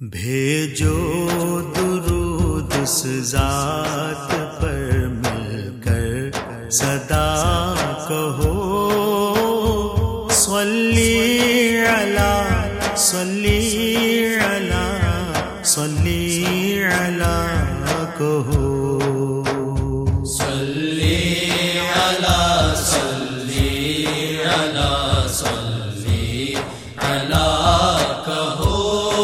بھیجو درود اس ذات پر مل کر صدا کہو صلی علی صلی علی صلی علی کہو صلی علی صلی علی صلی علی کہو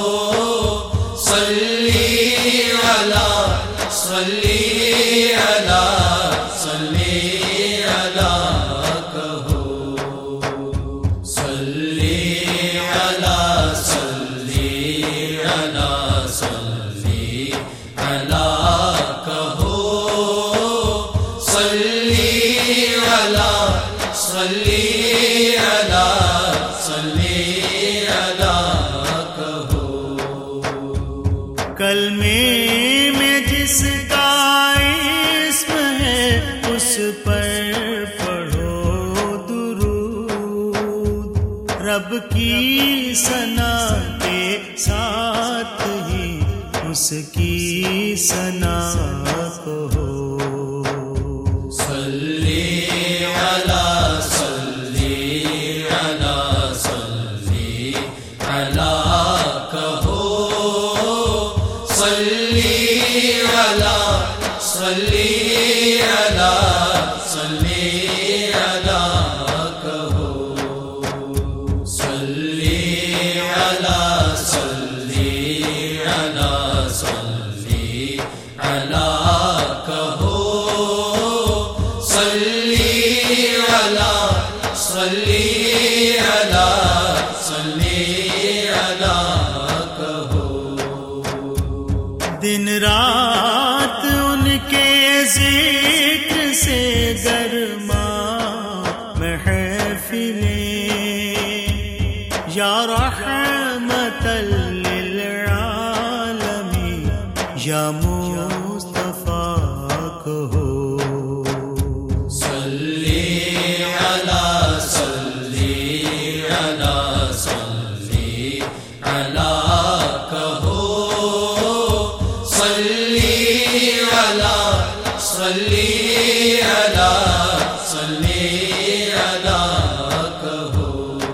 صلی علی صلی علی صلی علی کہو صلی علی صلی علی صلی علی کہو صلی علی صلی علی صلی علی کہو کلمے میں جس کا اسم ہے اس پر پڑھو درود رب کی ثنا کے ساتھ ہی اس کی ثنا کہو صلی علی صلی علی صلی علی کہو صلی علی صلی علی صلی علی کہو صلی علی صلی علی صلی علی کہو صلی علی صلی علی صلی علی کہو دن رات ان کے ذکر سے گرما محفلیں یا رحمت للعالمین یا مصطفیٰ کہو صلی علی صلی علی صلی علی کہو صلی علی صلی علی صلی علی کہو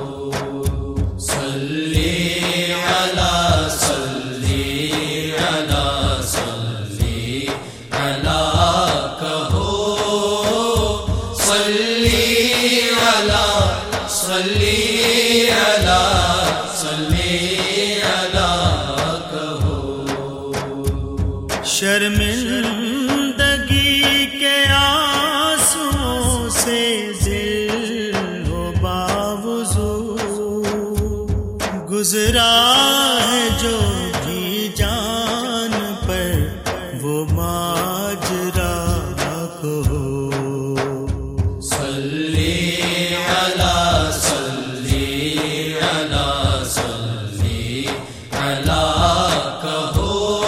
صلی علی صلی علی صلی علی کہو صلی علی صلی علی صلی علی کہو شرمندگی کے آنسوؤں سے دل ہو باوضو گزرا ہے جو بھی جان پر وہ ماجرا کہو صلی علی صلی علی صلی علی کہو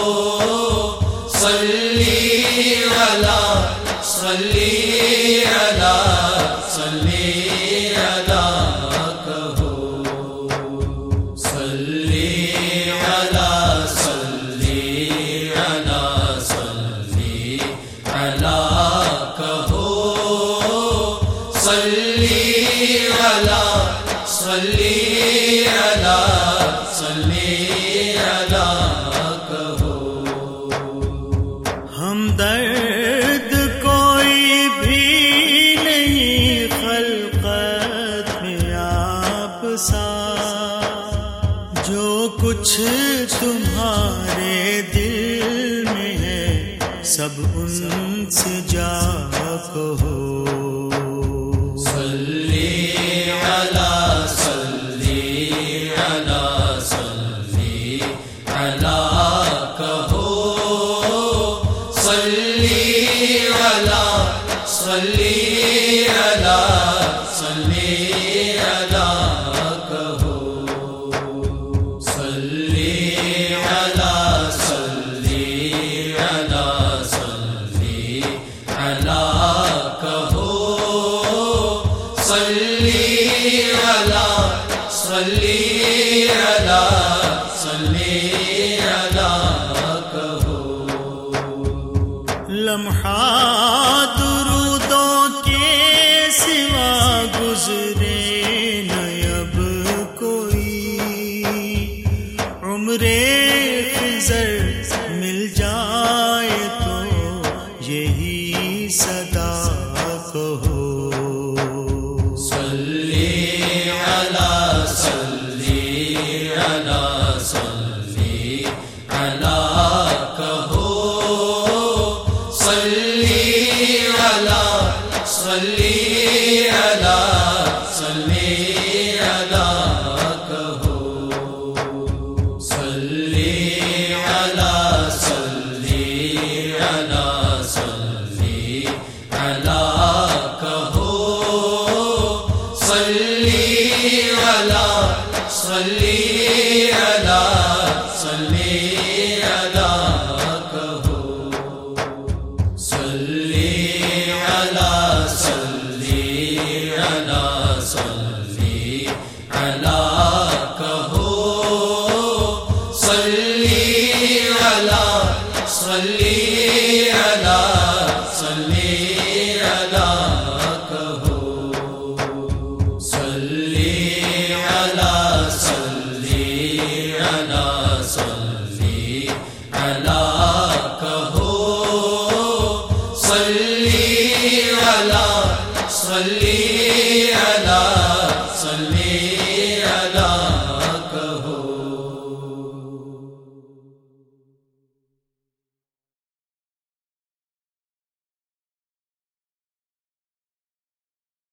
صلی علی صلی علی صلی علی کہو صلی علی صلی علی صلی علی کہو صلی علی صلی علی صلی علی کہو ہمدرد کوئی بھی نہیں خلقت میں آپ سا جو کچھ تمہارے دل میں ہے سب ان سے جا کہو صلی علی صلی علی صلی علی کہو صلی علی صلی علی صلی علی کہو صلی علی صلی علی صلی علی کہو صلی علی صلی علی صلی عمر خضر مل جائے تو یہی صدا کہو، صلی علی صلی علی صلی